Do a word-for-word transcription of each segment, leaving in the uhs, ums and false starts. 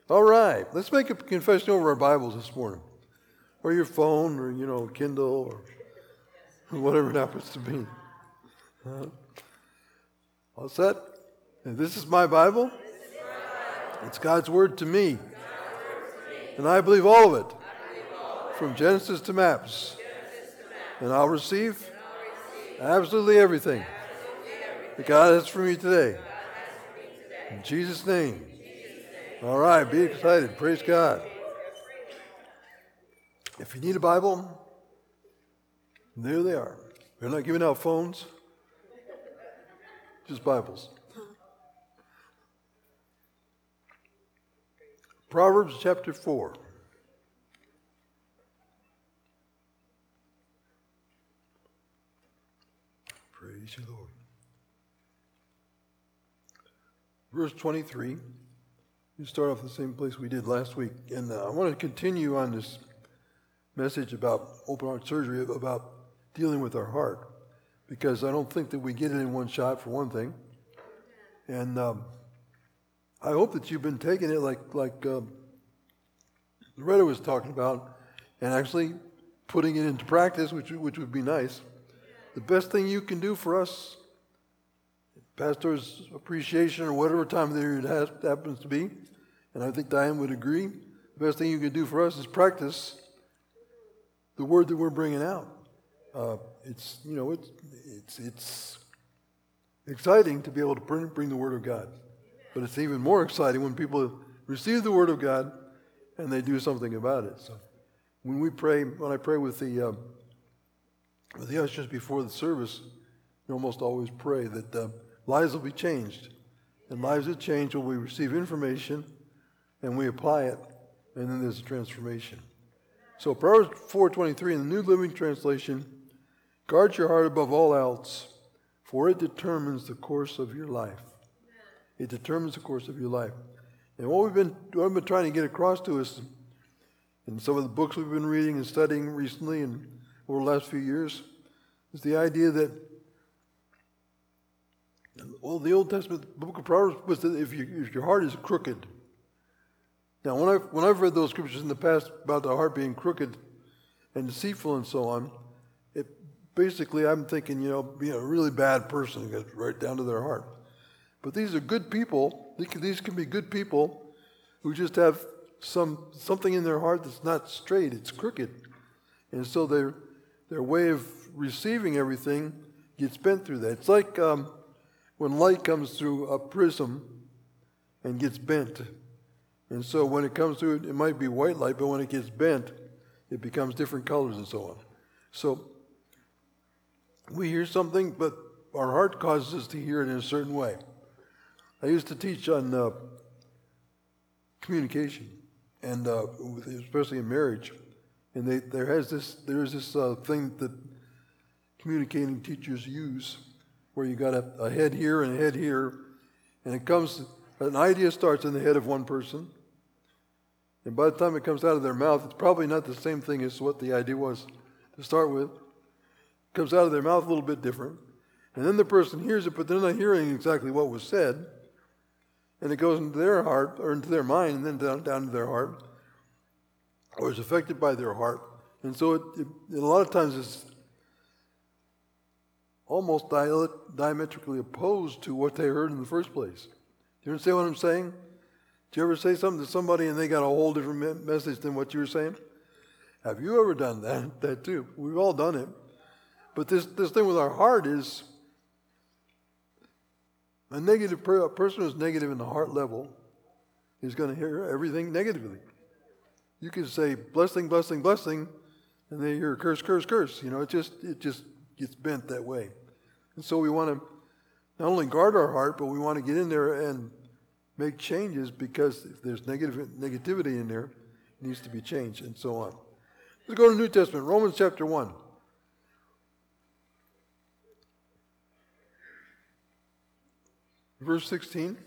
All right, let's make a confession over our Bibles this morning, or your phone, or, you know, Kindle, or whatever it happens to be. Uh, all set? And this is my Bible. It's God's Word to me. And I believe all of it, from Genesis to maps. And I'll receive absolutely everything that God has for me today. In Jesus' name. All right, be excited. Praise God. If you need a Bible, there they are. They're not giving out phones, just Bibles. Proverbs chapter four. Praise you, Lord. Verse twenty-three. We start off the same place we did last week. And uh, I want to continue on this message about open heart surgery, about dealing with our heart, because I don't think that we get it in one shot, for one thing. And um, I hope that you've been taking it like like um, Loretta was talking about, and actually putting it into practice, which which would be nice. The best thing you can do for us, Pastor's appreciation or whatever time of the year it has, happens to be, and I think Diane would agree, the best thing you can do for us is practice the word that we're bringing out. Uh, it's, you know, it's, it's, it's exciting to be able to bring, bring the word of God, but it's even more exciting when people receive the word of God and they do something about it. So when we pray, when I pray with the, uh, with the ushers before the service, we almost always pray that uh, lives will be changed. And lives that change when we receive information and we apply it, and then there's a transformation. So Proverbs four twenty-three in the New Living Translation, guard your heart above all else, for it determines the course of your life. It determines the course of your life. And what we've been, what I've been trying to get across to us in some of the books we've been reading and studying recently and over the last few years is the idea that, well, the Old Testament the book of Proverbs was that if, you, if your heart is crooked. Now, when I've, when I've read those scriptures in the past about the heart being crooked and deceitful and so on, it basically I'm thinking, you know, being a really bad person, gets right down to their heart. But these are good people. These can be good people who just have some something in their heart that's not straight. It's crooked. And so their, their way of receiving everything gets bent through that. It's like um, when light comes through a prism and gets bent. And so when it comes through, it might be white light, but when it gets bent, it becomes different colors and so on. So we hear something, but our heart causes us to hear it in a certain way. I used to teach on uh, communication, and uh, especially in marriage. And they, there has this, there is this uh, thing that communicating teachers use, where you got a, a head here and a head here, and it comes, an idea starts in the head of one person, and by the time it comes out of their mouth, it's probably not the same thing as what the idea was to start with. It comes out of their mouth a little bit different, and then the person hears it, but they're not hearing exactly what was said, and it goes into their heart, or into their mind, and then down, down to their heart, or is affected by their heart. And so it, it, a lot of times it's almost diametrically opposed to what they heard in the first place. Do you understand what I'm saying? Did you ever say something to somebody and they got a whole different message than what you were saying? Have you ever done that? That too. We've all done it. But this, this thing with our heart is a negative per, a person who's negative in the heart level is going to hear everything negatively. You can say blessing, blessing, blessing, and they hear curse, curse, curse. You know, it just it just gets bent that way. And so we want to not only guard our heart, but we want to get in there and make changes, because if there's negative negativity in there, it needs to be changed, and so on. Let's go to the New Testament, Romans chapter one. Verse sixteen.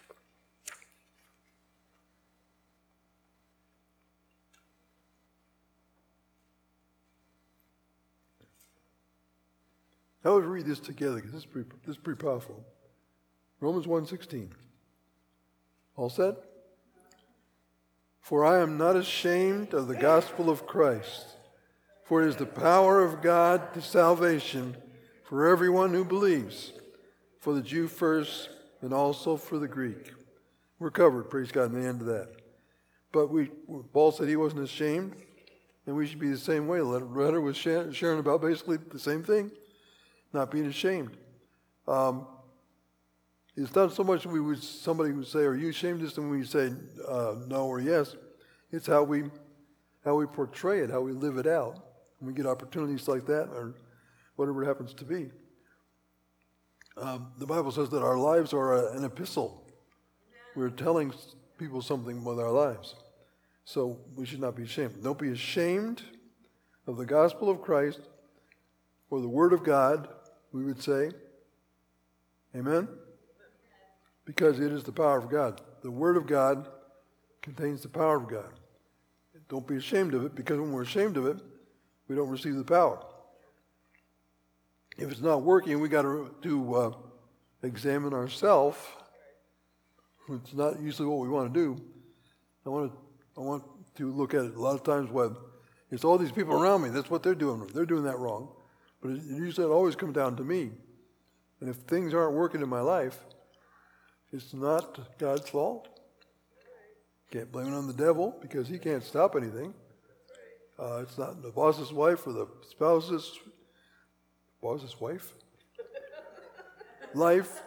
I would read this together because this is pretty, this is pretty powerful. Romans one sixteen. All set? For I am not ashamed of the gospel of Christ, for it is the power of God to salvation for everyone who believes, for the Jew first and also for the Greek. We're covered, praise God, in the end of that. But we, Paul said he wasn't ashamed, and we should be the same way. The letter was sharing about basically the same thing, not being ashamed. Um, it's not so much we would somebody would say, "Are you ashamed of this?" And we say uh, no or yes. It's how we how we portray it, how we live it out. When we get opportunities like that, or whatever it happens to be. Um, the Bible says that our lives are a, an epistle. We're telling people something with our lives. So we should not be ashamed. Don't be ashamed of the gospel of Christ or the word of God, we would say. Amen? Because it is the power of God. The word of God contains the power of God. Don't be ashamed of it, because when we're ashamed of it, we don't receive the power. If it's not working, we got to to uh, examine ourselves. It's not usually what we want to do. I want to I want to look at it a lot of times when it's all these people around me. That's what they're doing. They're doing that wrong. But it, it usually always comes down to me. And if things aren't working in my life, it's not God's fault. Can't blame it on the devil because he can't stop anything. Uh, it's not the boss's wife or the spouse's boss's wife life.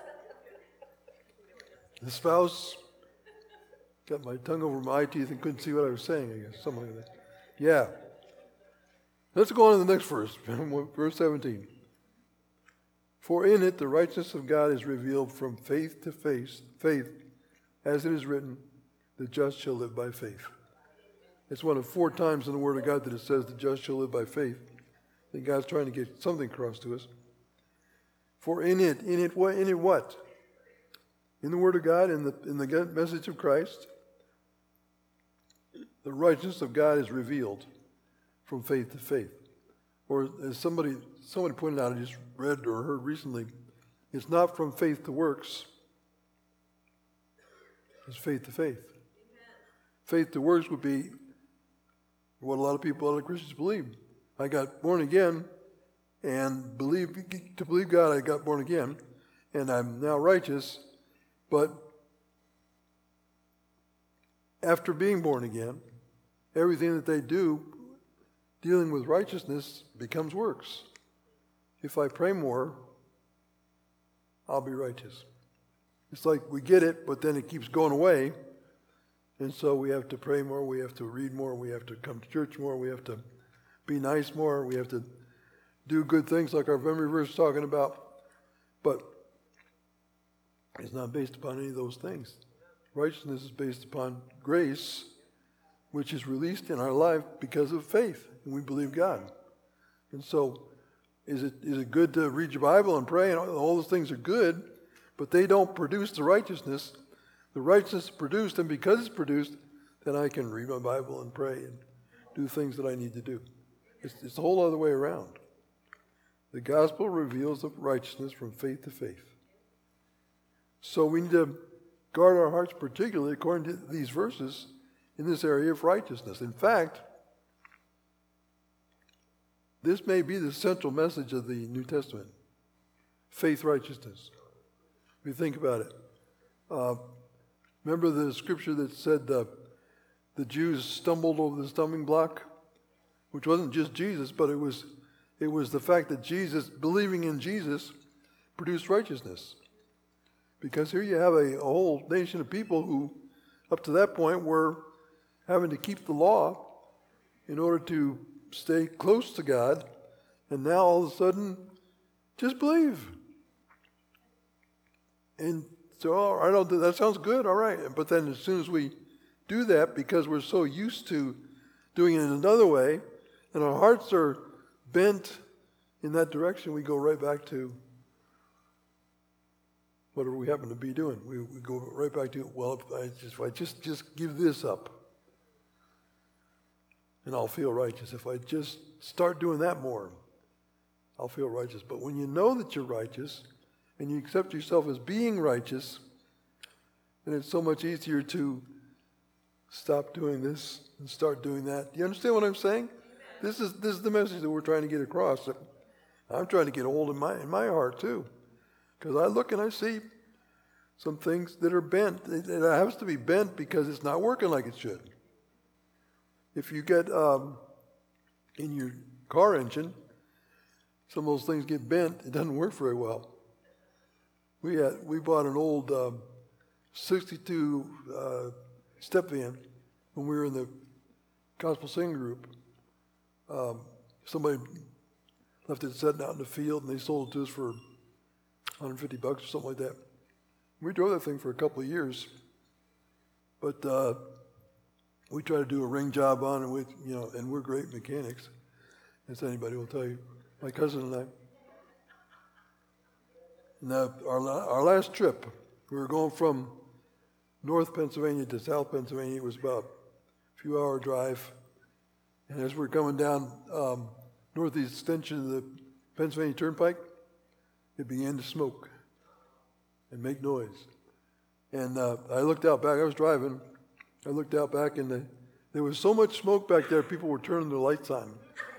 The spouse got my tongue over my eye teeth and couldn't see what I was saying. I guess something like that. Yeah. Let's go on to the next verse, verse seventeen. For in it the righteousness of God is revealed from faith to faith, faith, as it is written, the just shall live by faith. It's one of four times in the Word of God that it says the just shall live by faith. I think God's trying to get something across to us. For in it, in it what? In it what? In the Word of God, in the in the message of Christ, the righteousness of God is revealed from faith to faith. Or as somebody somebody pointed out, I just read or heard recently, it's not from faith to works. It's faith to faith. Faith to works would be what a lot of people, a lot of Christians believe. I got born again, and believe to believe God, I got born again, and I'm now righteous. But after being born again, everything that they do dealing with righteousness becomes works. If I pray more, I'll be righteous. It's like we get it, but then it keeps going away. And so we have to pray more, we have to read more, we have to come to church more, we have to be nice more, we have to do good things like our memory verse is talking about. But it's not based upon any of those things. Righteousness is based upon grace, which is released in our life because of faith, and we believe God. And so is it is it good to read your Bible and pray, and all those things are good, but they don't produce the righteousness. The righteousness is produced, and because it's produced, then I can read my Bible and pray and do things that I need to do. It's, it's the whole other way around. The gospel reveals the righteousness from faith to faith. So we need to guard our hearts, particularly according to these verses, in this area of righteousness. In fact, this may be the central message of the New Testament. Faith, righteousness. If you think about it. Uh, remember the scripture that said uh, the Jews stumbled over the stumbling block? Which wasn't just Jesus, but it was it was the fact that Jesus, believing in Jesus, produced righteousness. Because here you have a, a whole nation of people who, up to that point, were having to keep the law in order to stay close to God. And now, all of a sudden, just believe. And so, all right, I'll do, that sounds good, all right. But then as soon as we do that, because we're so used to doing it in another way, and our hearts are bent in that direction, we go right back to whatever we happen to be doing. We, we go right back to, well, if I just, if I just, just give this up, and I'll feel righteous. If I just start doing that more, I'll feel righteous. But when you know that you're righteous, and you accept yourself as being righteous, then it's so much easier to stop doing this and start doing that. Do you understand what I'm saying? This is this is the message that we're trying to get across. I'm trying to get a hold in my in my heart too, because I look and I see some things that are bent. It, it has to be bent because it's not working like it should. If you get um, in your car engine, some of those things get bent. It doesn't work very well. We had we bought an old um, sixty-two uh, step van when we were in the gospel singing group. Um, somebody left it sitting out in the field, and they sold it to us for one hundred fifty bucks or something like that. We drove that thing for a couple of years, but uh, we tried to do a ring job on it with, you know, and we're great mechanics, as anybody will tell you. My cousin and I. Now, our our last trip, we were going from North Pennsylvania to South Pennsylvania. It was about a few hour drive. And as we're coming down um, northeast extension of the Pennsylvania Turnpike, it began to smoke and make noise. And uh, I looked out back. I was driving. I looked out back, and the, there was so much smoke back there, people were turning their lights on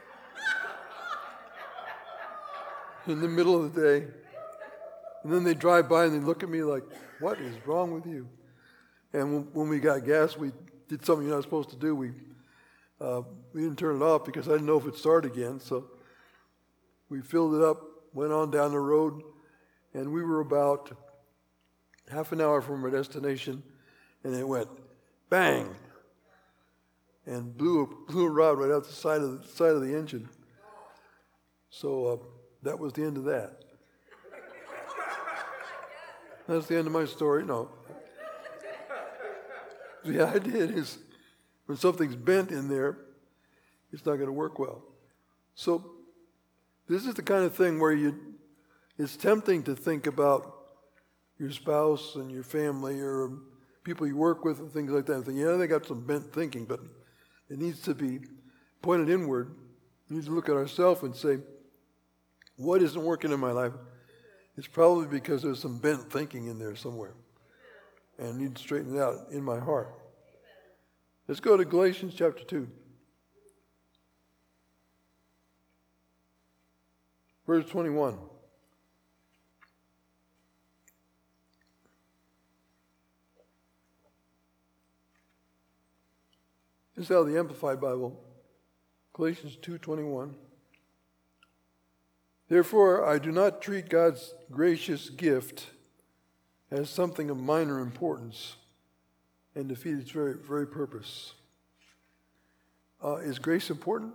in the middle of the day. And then they drive by and they look at me like, what is wrong with you? And when, when we got gas, we did something you're not supposed to do. We uh, we didn't turn it off because I didn't know if it'd start again. So we filled it up, went on down the road, and we were about half an hour from our destination, and it went bang and blew a, blew a rod right out the side of the side of the engine. So uh, that was the end of that. That's the end of my story. No. The idea is when something's bent in there, it's not going to work well. So this is the kind of thing where you, it's tempting to think about your spouse and your family or people you work with and things like that. And think, yeah, they got some bent thinking, but it needs to be pointed inward. We need to look at ourselves and say, what isn't working in my life? It's probably because there's some bent thinking in there somewhere. And I need to straighten it out in my heart. Let's go to Galatians chapter two. Verse twenty-one. This is out of the Amplified Bible. Galatians two twenty-one. Therefore, I do not treat God's gracious gift as something of minor importance and defeat its very, very purpose. Uh, is grace important?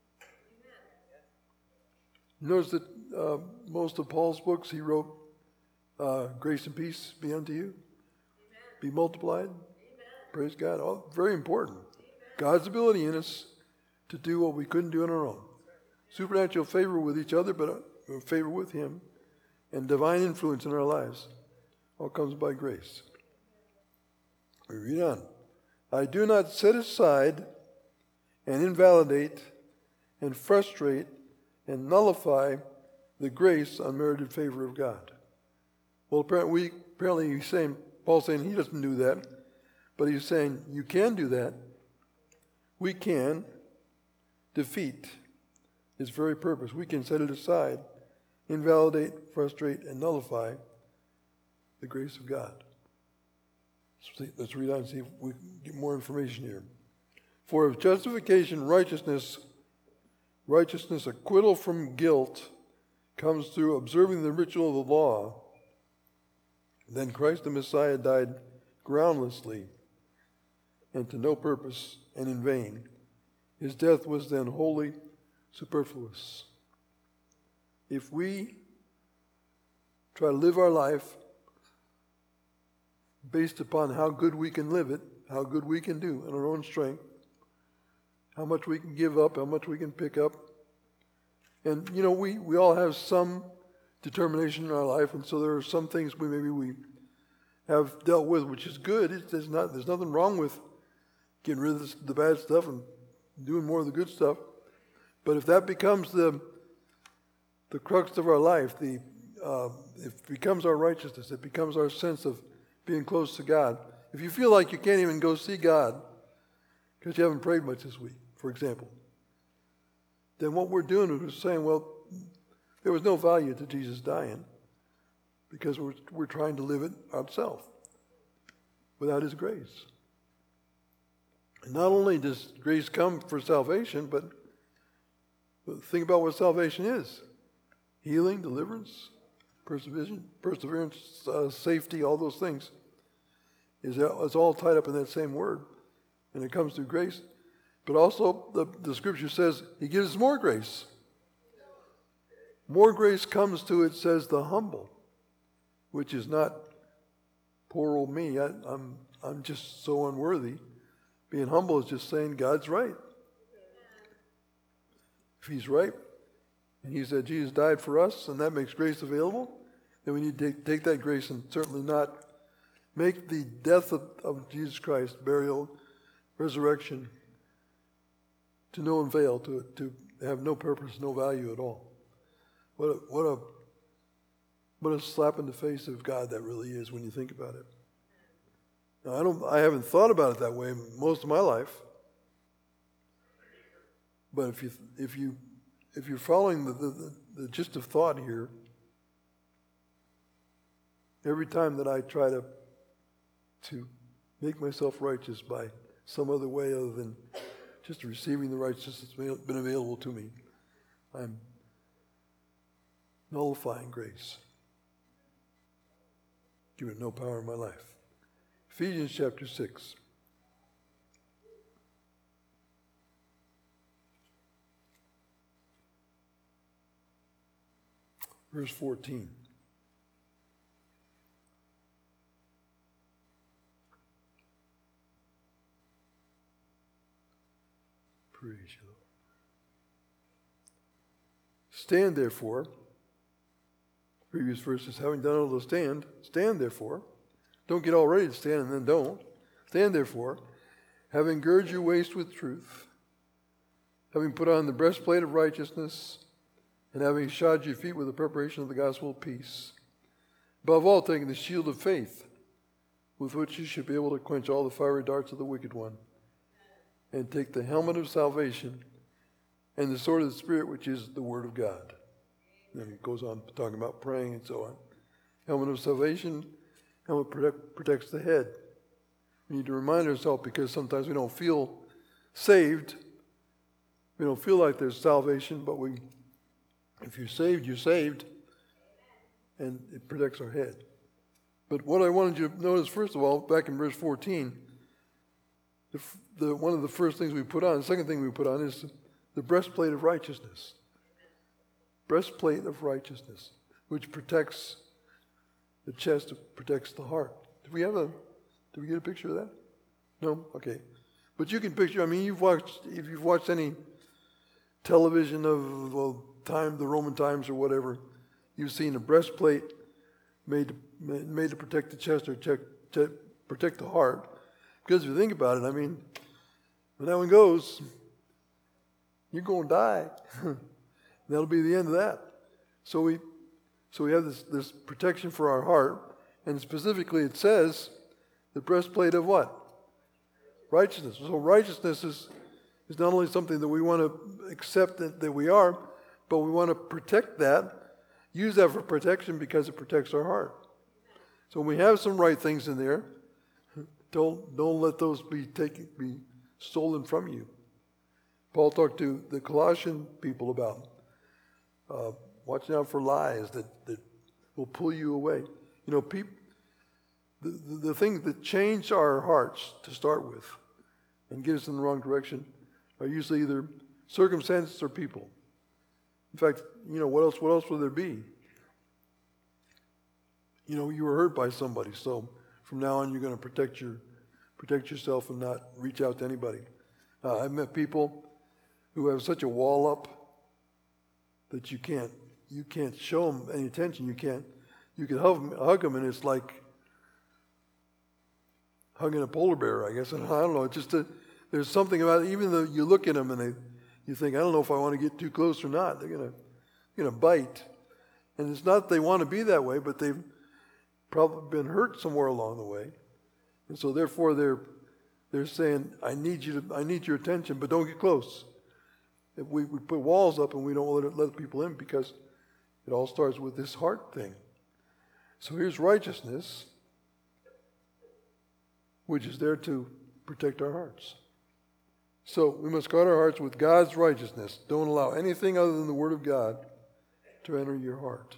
Notice that uh, most of Paul's books, he wrote, uh, grace and peace be unto you. Amen. Be multiplied. Amen. Praise God. All very important. Amen. God's ability in us to do what we couldn't do on our own. Supernatural favor with each other, but uh, favor with him, and divine influence in our lives. All comes by grace. We read on. I do not set aside and invalidate and frustrate and nullify the grace, unmerited favor of God. Well, apparently, we, apparently he's saying, Paul's saying he doesn't do that, but he's saying you can do that. We can defeat its very purpose. We can set it aside, invalidate, frustrate, and nullify the grace of God. Let's read on and see if we can get more information here. For if justification, righteousness, righteousness, acquittal from guilt comes through observing the ritual of the law, then Christ the Messiah died groundlessly and to no purpose and in vain. His death was then wholly superfluous. If we try to live our life based upon how good we can live it, how good we can do in our own strength, how much we can give up, how much we can pick up. And, you know, we, we all have some determination in our life, and so there are some things we maybe we have dealt with, which is good. It's, there's, not, there's nothing wrong with getting rid of this, the bad stuff and doing more of the good stuff. But if that becomes the the crux of our life, the uh, it becomes our righteousness, it becomes our sense of being close to God. If you feel like you can't even go see God because you haven't prayed much this week, for example, then what we're doing is saying, well, there was no value to Jesus dying because we're, we're trying to live it ourselves without his grace. And not only does grace come for salvation, but, but think about what salvation is. Healing, deliverance, perseverance, perseverance uh, safety, all those things. Is It's all tied up in that same word. And it comes through grace. But also, the, the scripture says he gives us more grace. More grace comes to, it says, the humble, which is not poor old me. I, I'm, I'm just so unworthy. Being humble is just saying God's right. If he's right, and he said Jesus died for us, and that makes grace available, then we need to take, take that grace and certainly not make the death of, of Jesus Christ, burial, resurrection, to no avail, to, to have no purpose, no value at all. What a, what a what a slap in the face of God that really is when you think about it. Now, I don't I haven't thought about it that way most of my life. But if you if you if you're following the, the, the gist of thought here, every time that I try to to make myself righteous by some other way other than just receiving the righteousness that's been available to me, I'm nullifying grace. Give it no power in my life. Ephesians chapter six. Verse fourteen. Praise you, Lord. Stand therefore. Previous verses, having done all to stand, stand therefore. Don't get all ready to stand and then don't. Stand therefore, having girded your waist with truth, having put on the breastplate of righteousness, and having shod your feet with the preparation of the gospel of peace. Above all, taking the shield of faith, with which you should be able to quench all the fiery darts of the wicked one, and take the helmet of salvation and the sword of the Spirit, which is the word of God. And then it goes on talking about praying and so on. Helmet of salvation, helmet protect, protects the head. We need to remind ourselves, because sometimes we don't feel saved. We don't feel like there's salvation, but we, if you're saved, you're saved. And it protects our head. But what I wanted you to notice, first of all, back in verse fourteen, the, the, one of the first things we put on, the second thing we put on is the breastplate of righteousness. Breastplate of righteousness, which protects the chest, protects the heart. Do we have a, do we get a picture of that? No? Okay. But you can picture, I mean, you've watched, if you've watched any television of, well, time, the Roman times or whatever, you've seen a breastplate made to, made to protect the chest or check, check, protect the heart. Because if you think about it, I mean, when that one goes, you're going to die. That'll be the end of that. So we so we have this, this protection for our heart, and specifically it says the breastplate of what? Righteousness. So righteousness is, is not only something that we want to accept that, that we are, but we want to protect that, use that for protection because it protects our heart. So when we have some right things in there, don't don't let those be taken be stolen from you. Paul talked to the Colossian people about Uh, watching out for lies that, that will pull you away. You know, peop, the, the, the things that change our hearts to start with and get us in the wrong direction are usually either circumstances or people. In fact, you know, what else, what else would there be? You know, you were hurt by somebody, so from now on you're going to protect your, protect yourself and not reach out to anybody. Uh, I've met people who have such a wall up that you can't you can't show them any attention. You can't you can hug them, hug them and it's like hugging a polar bear, I guess. And I don't know. It's just a, there's something about it. Even though you look at them and they you think, I don't know if I want to get too close or not. They're gonna gonna bite, and it's not that they want to be that way, but they've probably been hurt somewhere along the way, and so therefore they're they're saying, I need you to, I need your attention, but don't get close. If we, we put walls up and we don't let, it, let people in because it all starts with this heart thing. So here's righteousness, which is there to protect our hearts. So we must guard our hearts with God's righteousness. Don't allow anything other than the Word of God to enter your heart.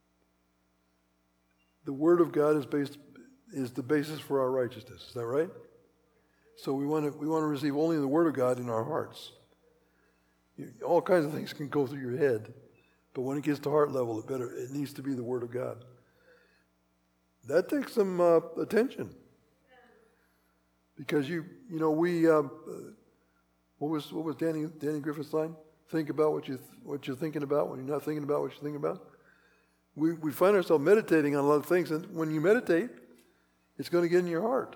The Word of God is based is the basis for our righteousness. Is that right? So we want to we want to receive only the Word of God in our hearts. You, all kinds of things can go through your head, but when it gets to heart level, it better it needs to be the Word of God. That takes some uh, attention, because you you know we um, uh, what was what was Danny Danny Griffith's line? Think about what you th- what you're thinking about when you're not thinking about what you're thinking about. We we find ourselves meditating on a lot of things, and when you meditate, it's going to get in your heart.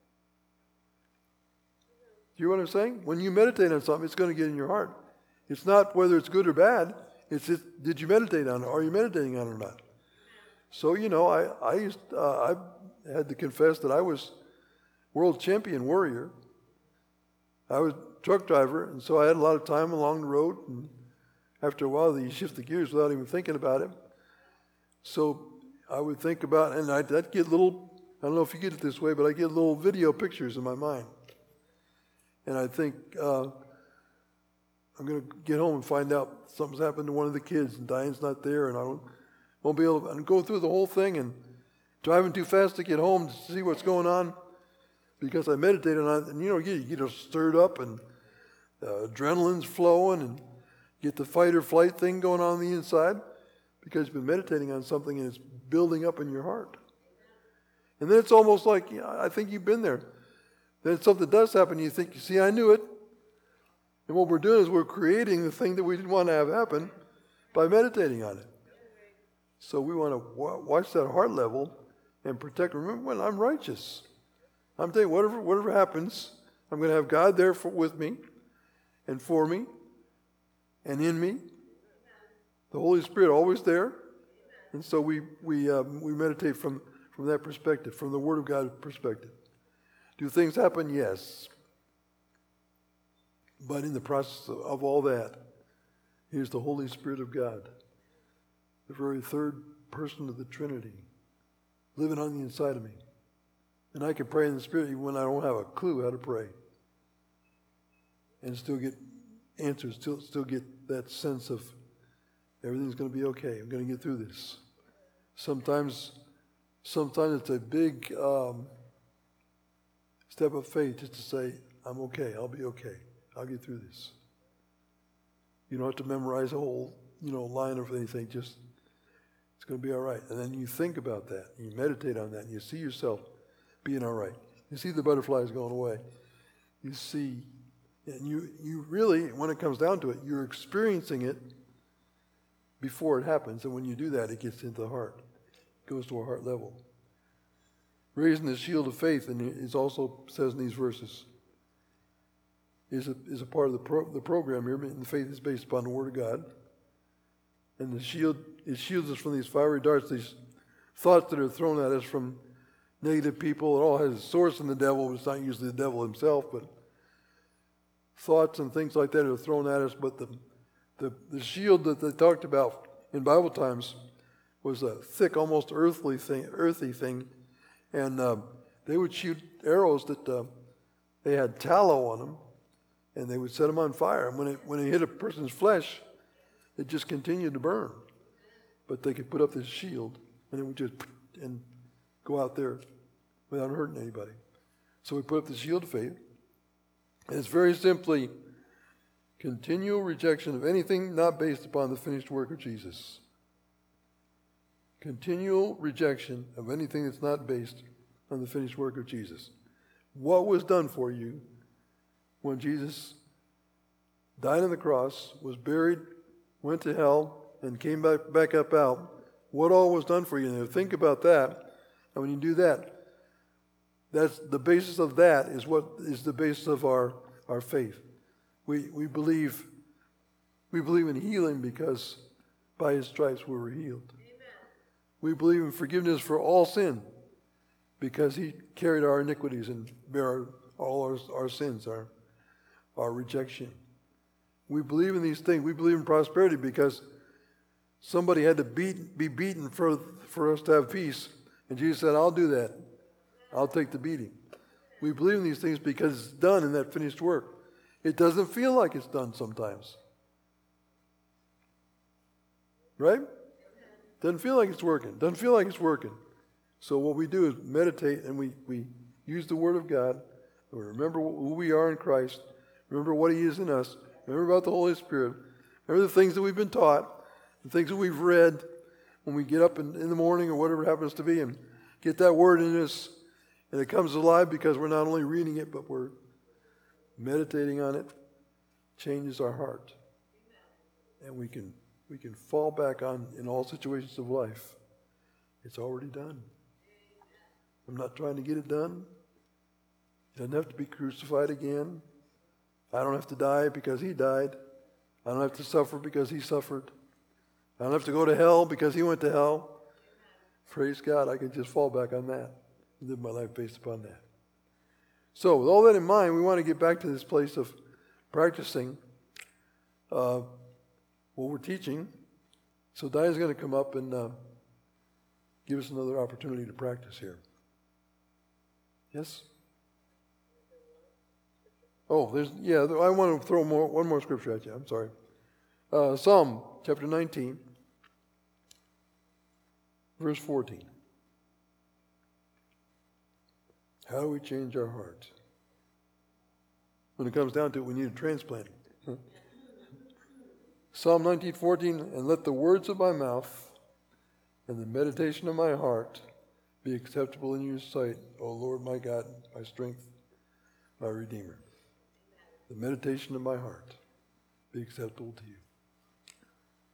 Do you know what I'm saying? When you meditate on something, it's going to get in your heart. It's not whether it's good or bad. It's just, did you meditate on it? Are you meditating on it or not? So, you know, I, I used uh, I had to confess that I was world champion worrier. I was a truck driver, and so I had a lot of time along the road, and after a while you shift the gears without even thinking about it. So I would think about, and I'd, I'd get little, I don't know if you get it this way, but I get little video pictures in my mind. And I think, uh, I'm going to get home and find out something's happened to one of the kids, and Diane's not there, and I don't, won't be able to and go through the whole thing, and driving too fast to get home to see what's going on, because I meditated on it, and you know, you get stirred up, and uh, adrenaline's flowing, and get the fight or flight thing going on, on the inside, because you've been meditating on something, and it's building up in your heart. And then it's almost like, you know, I think you've been there. Then something does happen, you think, see, I knew it. And what we're doing is we're creating the thing that we didn't want to have happen by meditating on it. So we want to watch that heart level and protect. Remember, when I'm righteous, I'm telling you, whatever, whatever happens, I'm going to have God there for, with me and for me and in me. The Holy Spirit always there. And so we we um, we meditate from, from that perspective, from the Word of God perspective. Do things happen? Yes. But in the process of, of all that, here's the Holy Spirit of God, the very third person of the Trinity, living on the inside of me. And I can pray in the Spirit even when I don't have a clue how to pray. And still get answers, still, still get that sense of everything's going to be okay. I'm going to get through this. Sometimes, sometimes it's a big um, step of faith just to say, I'm okay, I'll be okay. I'll get through this. You don't have to memorize a whole, you know, line of anything. Just, it's going to be all right. And then you think about that. And you meditate on that. And you see yourself being all right. You see the butterflies going away. You see, and you, you really, when it comes down to it, you're experiencing it before it happens. And when you do that, it gets into the heart. It goes to a heart level. Raising the shield of faith, and it also says in these verses, is a, is a part of the, pro, the program here. And the faith is based upon the Word of God. And the shield, it shields us from these fiery darts, these thoughts that are thrown at us from negative people. It all has a source in the devil. It's not usually the devil himself, but thoughts and things like that are thrown at us. But the, the, the shield that they talked about in Bible times was a thick, almost earthly thing, earthy thing. And uh, they would shoot arrows that uh, they had tallow on them, and they would set them on fire. And when it when it hit a person's flesh, it just continued to burn. But they could put up this shield, and it would just and go out there without hurting anybody. So we put up the shield of faith, and it's very simply continual rejection of anything not based upon the finished work of Jesus. Continual rejection of anything that's not based on the finished work of Jesus. What was done for you when Jesus died on the cross, was buried, went to hell, and came back, back up out? What all was done for you? Now think about that. And when you do that, that's the basis of that is what is the basis of our, our faith. We we believe we believe in healing because by His stripes we were healed. We believe in forgiveness for all sin because He carried our iniquities and bare our, all our, our sins, our, our rejection. We believe in these things. We believe in prosperity because somebody had to beat, be beaten for, for us to have peace. And Jesus said, I'll do that. I'll take the beating. We believe in these things because it's done in that finished work. It doesn't feel like it's done sometimes. Right? Doesn't feel like it's working. Doesn't feel like it's working. So what we do is meditate and we, we use the Word of God. And we remember who we are in Christ. Remember what He is in us. Remember about the Holy Spirit. Remember the things that we've been taught. The things that we've read when we get up in, in the morning or whatever it happens to be. And get that Word in us. And it comes alive because we're not only reading it, but we're meditating on it. Changes our heart. And we can we can fall back on in all situations of life. It's already done. I'm not trying to get it done. It doesn't have to be crucified again. I don't have to die because He died. I don't have to suffer because He suffered. I don't have to go to hell because He went to hell. Praise God, I can just fall back on that and live my life based upon that. So with all that in mind, we want to get back to this place of practicing uh, what we're teaching. So Diane's going to come up and uh, give us another opportunity to practice here. Yes? Oh, there's, yeah, I want to throw more, one more scripture at you. I'm sorry. Uh, Psalm chapter nineteen, verse fourteen. How do we change our heart? When it comes down to it, we need a transplant. Psalm nineteen fourteen, and let the words of my mouth and the meditation of my heart be acceptable in your sight, O Lord my God, my strength, my Redeemer. The meditation of my heart be acceptable to you.